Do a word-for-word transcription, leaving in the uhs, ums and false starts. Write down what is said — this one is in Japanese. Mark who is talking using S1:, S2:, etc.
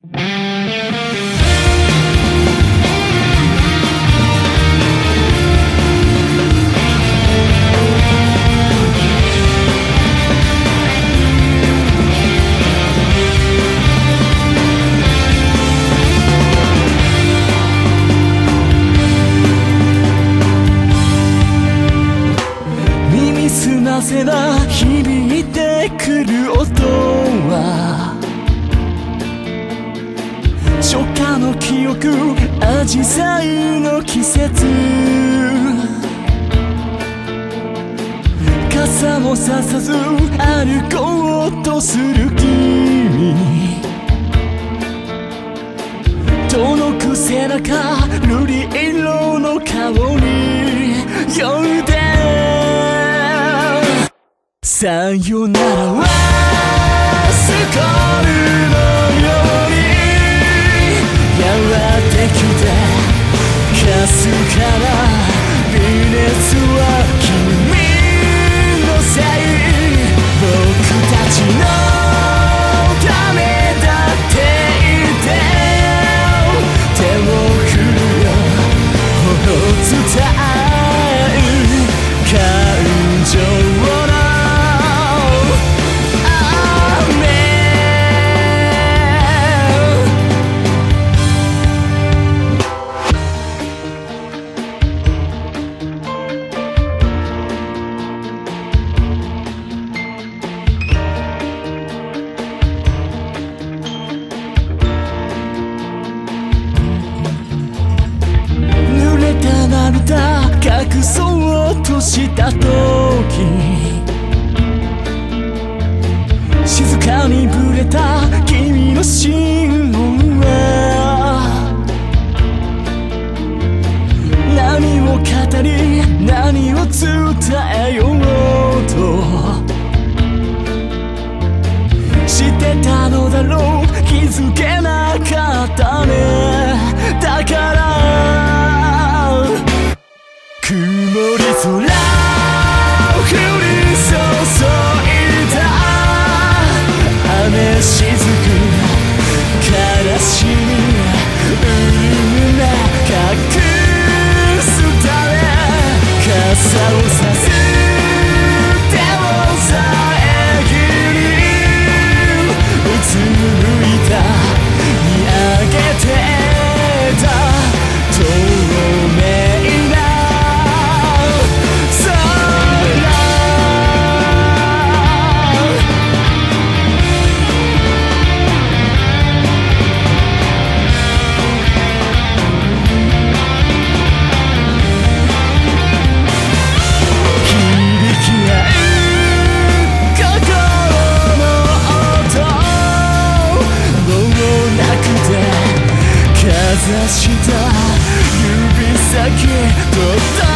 S1: 耳すませば響いてくる音は初夏の記憶、アジサイの季節、傘もささず歩こうとする君、遠く背中、瑠璃色の香り、夜でさよならはスコールのようにやってきて、かすから微熱は君のせい、僕たちのためだって言って手を振るよ、ほど伝える感情を隠そうとした時、静かにぶれた君の心音は何を語り何を伝えようとしてたのだろう、気づけなかったね。だから曇り空降り注いだ雨しずく、悲しみ潤むな隠すため、傘をさす手を遮り、うつむいた見上げてた透明なかざした指先届